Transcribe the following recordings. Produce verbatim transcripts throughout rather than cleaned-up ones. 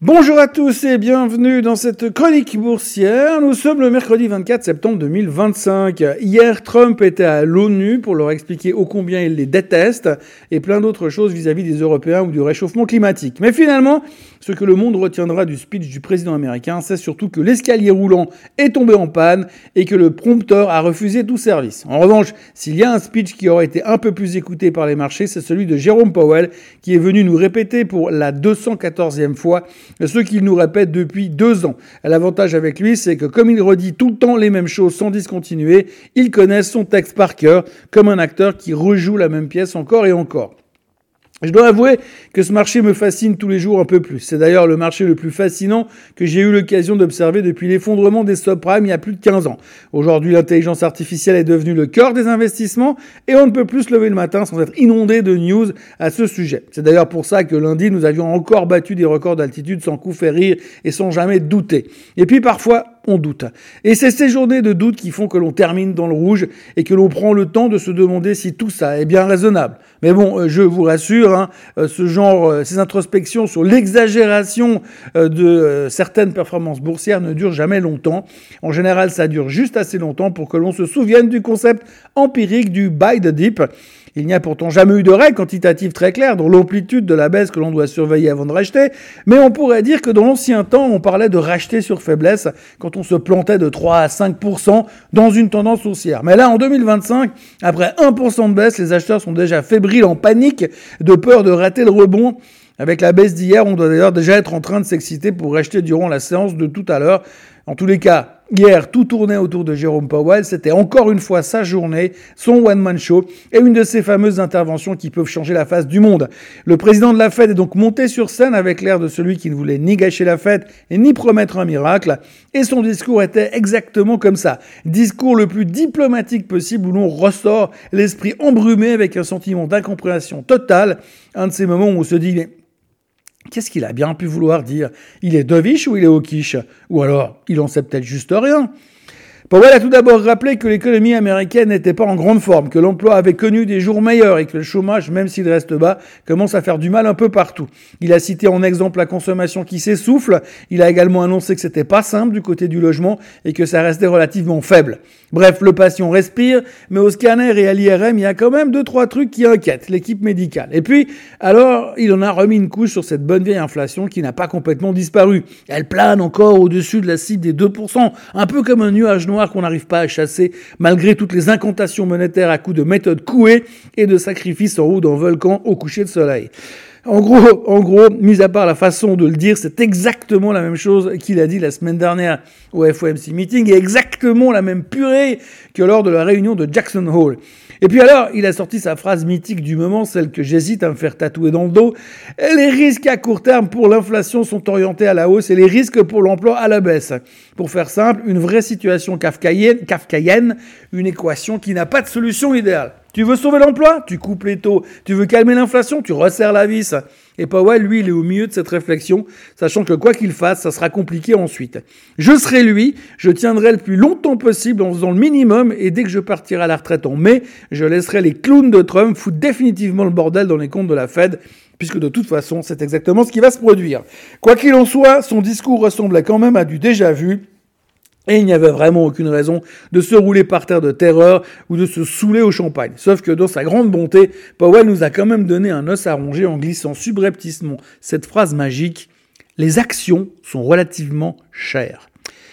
Bonjour à tous et bienvenue dans cette chronique boursière. Nous sommes le mercredi vingt-quatre septembre deux mille vingt-cinq. Hier, Trump était à l'ONU pour leur expliquer ô combien il les déteste et plein d'autres choses vis-à-vis des Européens ou du réchauffement climatique. Mais finalement, ce que le monde retiendra du speech du président américain, c'est surtout que l'escalier roulant est tombé en panne et que le prompteur a refusé tout service. En revanche, s'il y a un speech qui aurait été un peu plus écouté par les marchés, c'est celui de Jérôme Powell qui est venu nous répéter pour la deux cent quatorzième fois ce qu'il nous répète depuis deux ans. L'avantage avec lui, c'est que comme il redit tout le temps les mêmes choses sans discontinuer, il connaît son texte par cœur, comme un acteur qui rejoue la même pièce encore et encore. Je dois avouer que ce marché me fascine tous les jours un peu plus. C'est d'ailleurs le marché le plus fascinant que j'ai eu l'occasion d'observer depuis l'effondrement des subprimes il y a plus de quinze ans. Aujourd'hui, l'intelligence artificielle est devenue le cœur des investissements et on ne peut plus se lever le matin sans être inondé de news à ce sujet. C'est d'ailleurs pour ça que lundi, nous avions encore battu des records d'altitude sans coup faire rire et sans jamais douter. Et puis parfois, on doute. Et c'est ces journées de doute qui font que l'on termine dans le rouge et que l'on prend le temps de se demander si tout ça est bien raisonnable. Mais bon, je vous rassure, hein, ce genre, ces introspections sur l'exagération de certaines performances boursières ne durent jamais longtemps. En général, ça dure juste assez longtemps pour que l'on se souvienne du concept empirique du buy the dip. Il n'y a pourtant jamais eu de règle quantitative très claire dans l'amplitude de la baisse que l'on doit surveiller avant de racheter, mais on pourrait dire que dans l'ancien temps, on parlait de racheter sur faiblesse quand on se plantait de trois à cinq pour cent dans une tendance haussière. Mais là, en deux mille vingt-cinq, après un pour cent de baisse, les acheteurs sont déjà fébriles en panique de peur de rater le rebond. Avec la baisse d'hier, on doit d'ailleurs déjà être en train de s'exciter pour racheter durant la séance de tout à l'heure. En tous les cas, hier, tout tournait autour de Jérôme Powell. C'était encore une fois sa journée, son one-man show et une de ces fameuses interventions qui peuvent changer la face du monde. Le président de la Fed est donc monté sur scène avec l'air de celui qui ne voulait ni gâcher la fête et ni promettre un miracle. Et son discours était exactement comme ça. Discours le plus diplomatique possible où l'on ressort l'esprit embrumé avec un sentiment d'incompréhension totale. Un de ces moments où on se dit... Qu'est-ce qu'il a bien pu vouloir dire ? Il est dovish ou il est hawkish ? Ou alors, il en sait peut-être juste rien. Powell a tout d'abord rappelé que l'économie américaine n'était pas en grande forme, que l'emploi avait connu des jours meilleurs et que le chômage, même s'il reste bas, commence à faire du mal un peu partout. Il a cité en exemple la consommation qui s'essouffle. Il a également annoncé que c'était pas simple du côté du logement et que ça restait relativement faible. Bref, le patient respire, mais au scanner et à l'I R M, il y a quand même deux, trois trucs qui inquiètent l'équipe médicale. Et puis, alors, il en a remis une couche sur cette bonne vieille inflation qui n'a pas complètement disparu. Elle plane encore au-dessus de la cible des deux pour cent, un peu comme un nuage noir qu'on n'arrive pas à chasser malgré toutes les incantations monétaires à coups de méthode couée et de sacrifices en haut d'un volcan au coucher de soleil. En gros, en gros, mis à part la façon de le dire, c'est exactement la même chose qu'il a dit la semaine dernière au F O M C meeting et exactement la même purée que lors de la réunion de Jackson Hole. Et puis alors, il a sorti sa phrase mythique du moment, celle que j'hésite à me faire tatouer dans le dos. Les risques à court terme pour l'inflation sont orientés à la hausse et les risques pour l'emploi à la baisse. Pour faire simple, une vraie situation kafkaïenne, kafkaïenne, une équation qui n'a pas de solution idéale. Tu veux sauver l'emploi ? Tu coupes les taux. Tu veux calmer l'inflation ? Tu resserres la vis. Et Powell, lui, il est au milieu de cette réflexion, sachant que quoi qu'il fasse, ça sera compliqué ensuite. Je serai lui, je tiendrai le plus longtemps possible en faisant le minimum, et dès que je partirai à la retraite en mai, je laisserai les clowns de Trump foutre définitivement le bordel dans les comptes de la Fed, puisque de toute façon, c'est exactement ce qui va se produire. Quoi qu'il en soit, son discours ressemblait quand même à du déjà-vu, et il n'y avait vraiment aucune raison de se rouler par terre de terreur ou de se saouler au champagne. Sauf que dans sa grande bonté, Powell nous a quand même donné un os à ronger en glissant subrepticement cette phrase magique « Les actions sont relativement chères ».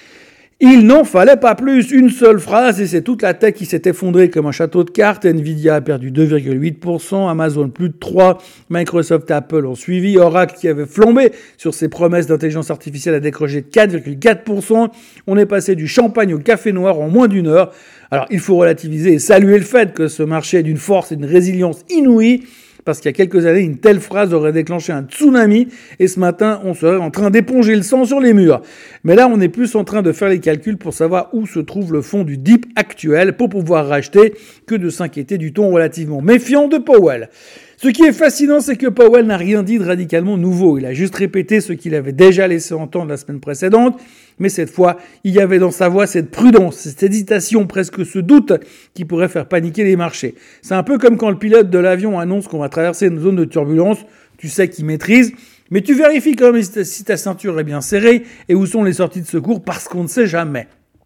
Il n'en fallait pas plus, une seule phrase et c'est toute la tech qui s'est effondrée comme un château de cartes. Nvidia a perdu deux virgule huit pour cent, Amazon plus de trois pour cent, Microsoft et Apple ont suivi, Oracle qui avait flambé sur ses promesses d'intelligence artificielle a décroché de quatre virgule quatre pour cent. On est passé du champagne au café noir en moins d'une heure. Alors il faut relativiser et saluer le fait que ce marché est d'une force et d'une résilience inouïe. Parce qu'il y a quelques années, une telle phrase aurait déclenché un tsunami et ce matin, on serait en train d'éponger le sang sur les murs. Mais là, on est plus en train de faire les calculs pour savoir où se trouve le fond du dip actuel pour pouvoir racheter que de s'inquiéter du ton relativement méfiant de Powell. Ce qui est fascinant, c'est que Powell n'a rien dit de radicalement nouveau. Il a juste répété ce qu'il avait déjà laissé entendre la semaine précédente. Mais cette fois, il y avait dans sa voix cette prudence, cette hésitation, presque ce doute qui pourrait faire paniquer les marchés. C'est un peu comme quand le pilote de l'avion annonce qu'on va traverser une zone de turbulence. Tu sais qu'il maîtrise. Mais tu vérifies quand même si ta ceinture est bien serrée et où sont les sorties de secours parce qu'on ne sait jamais.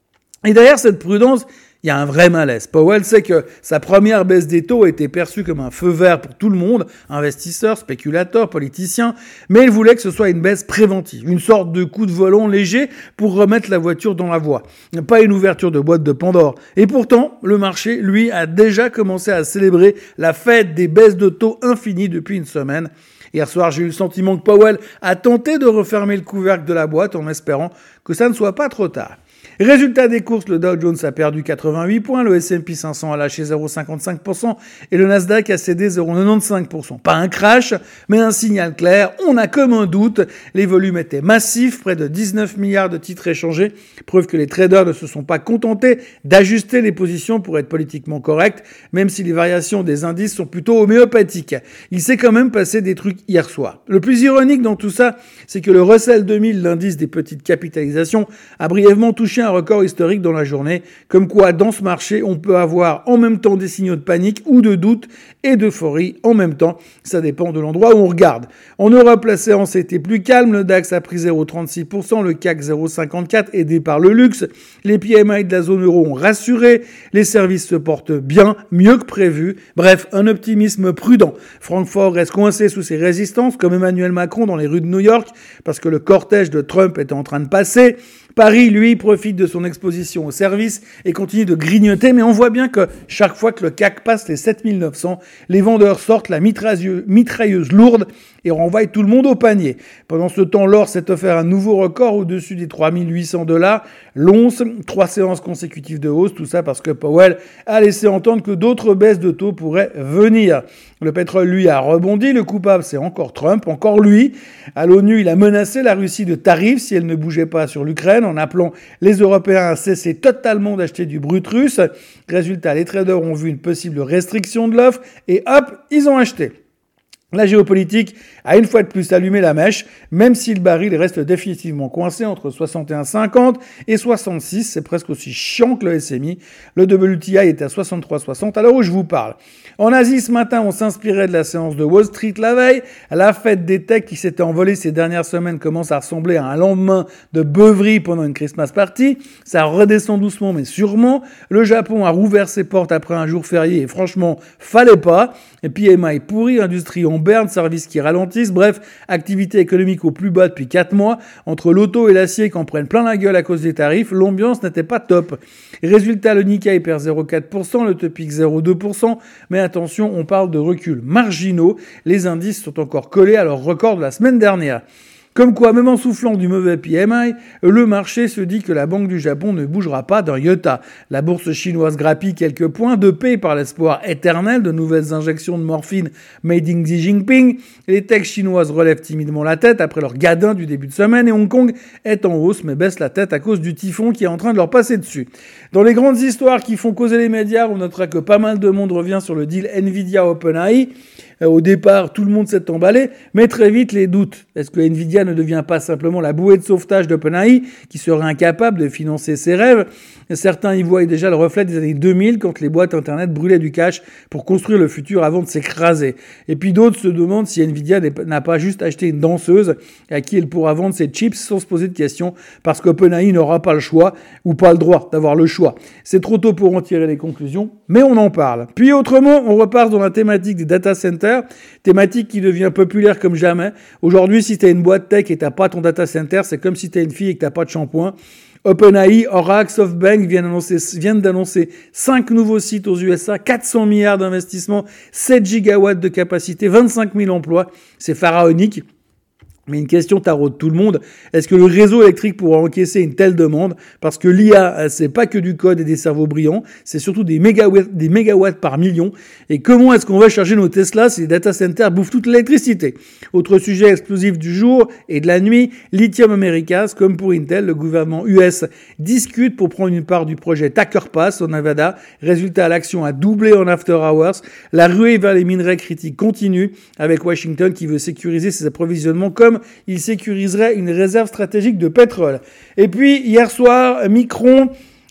Et derrière cette prudence, il y a un vrai malaise. Powell sait que sa première baisse des taux a été perçue comme un feu vert pour tout le monde, investisseurs, spéculateurs, politiciens, mais il voulait que ce soit une baisse préventive, une sorte de coup de volant léger pour remettre la voiture dans la voie. Pas une ouverture de boîte de Pandore. Et pourtant, le marché, lui, a déjà commencé à célébrer la fête des baisses de taux infinies depuis une semaine. Hier soir, j'ai eu le sentiment que Powell a tenté de refermer le couvercle de la boîte en espérant que ça ne soit pas trop tard. Résultat des courses, le Dow Jones a perdu quatre-vingt-huit points, le S and P cinq cents a lâché zéro virgule cinquante-cinq pour cent et le Nasdaq a cédé zéro virgule quatre-vingt-quinze pour cent. Pas un crash, mais un signal clair. On a comme un doute. Les volumes étaient massifs, près de dix-neuf milliards de titres échangés. Preuve que les traders ne se sont pas contentés d'ajuster les positions pour être politiquement corrects, même si les variations des indices sont plutôt homéopathiques. Il s'est quand même passé des trucs hier soir. Le plus ironique dans tout ça, c'est que le Russell deux mille, l'indice des petites capitalisations, a brièvement touché un record historique dans la journée, comme quoi dans ce marché on peut avoir en même temps des signaux de panique ou de doute et d'euphorie en même temps, ça dépend de l'endroit où on regarde. En Europe, la séance était plus calme, le DAX a pris zéro virgule trente-six pour cent, le C A C zéro virgule cinquante-quatre aidé par le luxe, les P M I de la zone euro ont rassuré, les services se portent bien, mieux que prévu, bref, un optimisme prudent. Francfort reste coincé sous ses résistances comme Emmanuel Macron dans les rues de New York parce que le cortège de Trump est en train de passer. Paris, lui, profite de son exposition au service et continue de grignoter, mais on voit bien que chaque fois que le C A C passe les sept mille neuf cents, les vendeurs sortent la mitrailleuse, mitrailleuse lourde et renvoient tout le monde au panier. Pendant ce temps, l'or s'est offert un nouveau record au-dessus des trois mille huit cents dollars. L'once, trois séances consécutives de hausse, tout ça parce que Powell a laissé entendre que d'autres baisses de taux pourraient venir. Le pétrole, lui, a rebondi. Le coupable, c'est encore Trump, encore lui. À l'ONU, il a menacé la Russie de tarifs si elle ne bougeait pas sur l'Ukraine en appelant les Européens à cesser totalement d'acheter du brut russe. Résultat, les traders ont vu une possible restriction de l'offre et hop, ils ont acheté. La géopolitique a une fois de plus allumé la mèche, même si le baril reste définitivement coincé entre soixante et un virgule cinquante et soixante-six, c'est presque aussi chiant que le S M I. Le W T I est à soixante-trois virgule soixante à l'heure où je vous parle. En Asie, ce matin, on s'inspirait de la séance de Wall Street la veille. La fête des techs qui s'était envolée ces dernières semaines commence à ressembler à un lendemain de beuverie pendant une Christmas party. Ça redescend doucement mais sûrement. Le Japon a rouvert ses portes après un jour férié et franchement, fallait pas. Et P M I pourri, industrie en berne, services qui ralentissent, bref, activité économique au plus bas depuis quatre mois. Entre l'auto et l'acier qui en prennent plein la gueule à cause des tarifs, l'ambiance n'était pas top. Résultat, le Nikkei perd zéro virgule quatre pour cent, le Topix zéro virgule deux pour cent, mais attention, on parle de reculs marginaux. Les indices sont encore collés à leur record de la semaine dernière. Comme quoi, même en soufflant du mauvais P M I, le marché se dit que la Banque du Japon ne bougera pas d'un iota. La bourse chinoise grappille quelques points, dopée par l'espoir éternel de nouvelles injections de morphine made in Xi Jinping. Les techs chinoises relèvent timidement la tête après leur gadin du début de semaine et Hong Kong est en hausse mais baisse la tête à cause du typhon qui est en train de leur passer dessus. Dans les grandes histoires qui font causer les médias, on notera que pas mal de monde revient sur le deal Nvidia-OpenAI. Au départ, tout le monde s'est emballé, mais très vite, les doutes. Est-ce que Nvidia ne devient pas simplement la bouée de sauvetage d'OpenAI, qui serait incapable de financer ses rêves? Certains y voient déjà le reflet des années deux mille, quand les boîtes Internet brûlaient du cash pour construire le futur avant de s'écraser. Et puis d'autres se demandent si Nvidia n'a pas juste acheté une danseuse à qui elle pourra vendre ses chips sans se poser de questions, parce qu'OpenAI n'aura pas le choix, ou pas le droit d'avoir le choix. C'est trop tôt pour en tirer les conclusions, mais on en parle. Puis autrement, on repart dans la thématique des data centers, thématique qui devient populaire comme jamais. Aujourd'hui, si t'as une boîte tech et t'as pas ton data center, c'est comme si t'as une fille et que t'as pas de shampoing. OpenAI, Oracle, SoftBank viennent, annoncer, viennent d'annoncer cinq nouveaux sites aux U S A, quatre cents milliards d'investissements, sept gigawatts de capacité, vingt-cinq mille emplois. C'est pharaonique. Mais une question taraude tout le monde, est-ce que le réseau électrique pourra encaisser une telle demande? Parce que l'I A, c'est pas que du code et des cerveaux brillants, c'est surtout des mégawatts, des mégawatts par million. Et comment est-ce qu'on va charger nos Tesla si les data centers bouffent toute l'électricité? Autre sujet explosif du jour et de la nuit, Lithium Americas, comme pour Intel, le gouvernement U S discute pour prendre une part du projet Thacker Pass au Nevada. Résultat, l'action a doublé en after hours. La ruée vers les minerais critiques continue, avec Washington qui veut sécuriser ses approvisionnements comme il sécuriserait une réserve stratégique de pétrole. Et puis, hier soir, Micron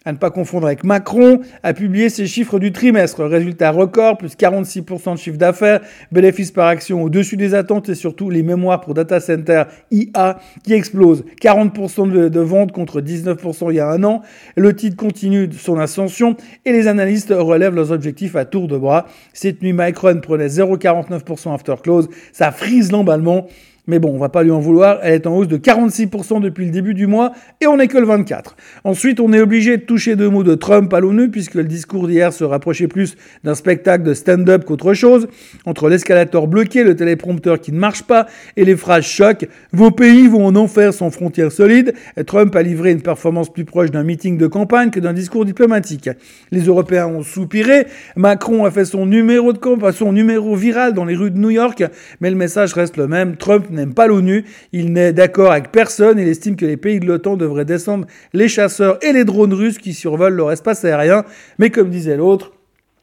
À ne pas confondre avec Macron, a publié ses chiffres du trimestre. Résultat record, plus quarante-six pour cent de chiffre d'affaires, bénéfices par action au-dessus des attentes et surtout les mémoires pour data center I A qui explosent. quarante pour cent de, de ventes contre dix-neuf pour cent il y a un an. Le titre continue son ascension et les analystes relèvent leurs objectifs à tour de bras. Cette nuit, Micron prenait zéro virgule quarante-neuf pour cent after close. Ça frise l'emballement. Mais bon, on va pas lui en vouloir, elle est en hausse de quarante-six pour cent depuis le début du mois et on n'est que le vingt-quatre. Ensuite, on est obligé de toucher deux mots de Trump à l'ONU puisque le discours d'hier se rapprochait plus d'un spectacle de stand-up qu'autre chose. Entre l'escalator bloqué, le téléprompteur qui ne marche pas et les phrases choc, vos pays vont en enfer sans frontières solides. Trump a livré une performance plus proche d'un meeting de campagne que d'un discours diplomatique. Les Européens ont soupiré, Macron a fait son numéro de campagne, son numéro viral dans les rues de New York, mais le message reste le même. Trump n'aime pas l'ONU, il n'est d'accord avec personne, il estime que les pays de l'OTAN devraient descendre les chasseurs et les drones russes qui survolent leur espace aérien. Mais comme disait l'autre,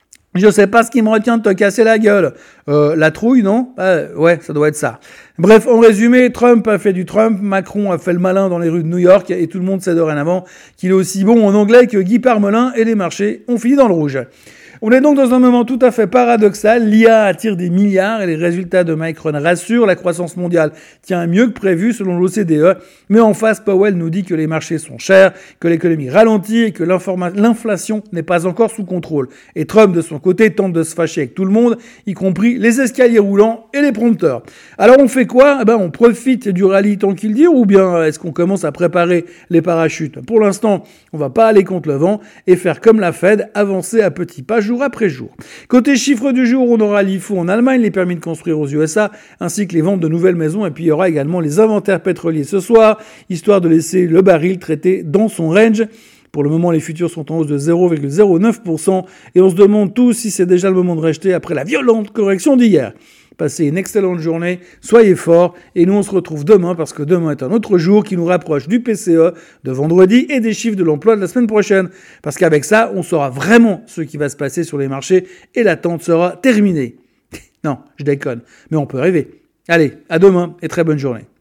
je sais pas ce qui me retient de te casser la gueule. Euh, la trouille, non ? euh, Ouais, ça doit être ça. Bref, en résumé, Trump a fait du Trump, Macron a fait le malin dans les rues de New York et tout le monde sait dorénavant qu'il est aussi bon en anglais que Guy Parmelin et les marchés ont fini dans le rouge. On est donc dans un moment tout à fait paradoxal. L'I A attire des milliards et les résultats de Micron rassurent. La croissance mondiale tient mieux que prévu selon l'O C D E. Mais en face, Powell nous dit que les marchés sont chers, que l'économie ralentit et que l'inflation n'est pas encore sous contrôle. Et Trump, de son côté, tente de se fâcher avec tout le monde, y compris les escaliers roulants et les prompteurs. Alors on fait quoi ? Eh ben, on profite du rallye tant qu'il dure ou bien est-ce qu'on commence à préparer les parachutes ? Pour l'instant, on va pas aller contre le vent et faire comme la Fed, avancer à petits pas jour après jour. Côté chiffres du jour, on aura l'I F O en Allemagne, les permis de construire aux U S A, ainsi que les ventes de nouvelles maisons, et puis il y aura également les inventaires pétroliers ce soir, histoire de laisser le baril traité dans son range. Pour le moment, les futurs sont en hausse de zéro virgule zéro neuf pour cent, et on se demande tous si c'est déjà le moment de racheter après la violente correction d'hier. Passez une excellente journée, soyez forts, et nous on se retrouve demain parce que demain est un autre jour qui nous rapproche du P C E de vendredi et des chiffres de l'emploi de la semaine prochaine. Parce qu'avec ça, on saura vraiment ce qui va se passer sur les marchés et l'attente sera terminée. Non, je déconne, mais on peut rêver. Allez, à demain et très bonne journée.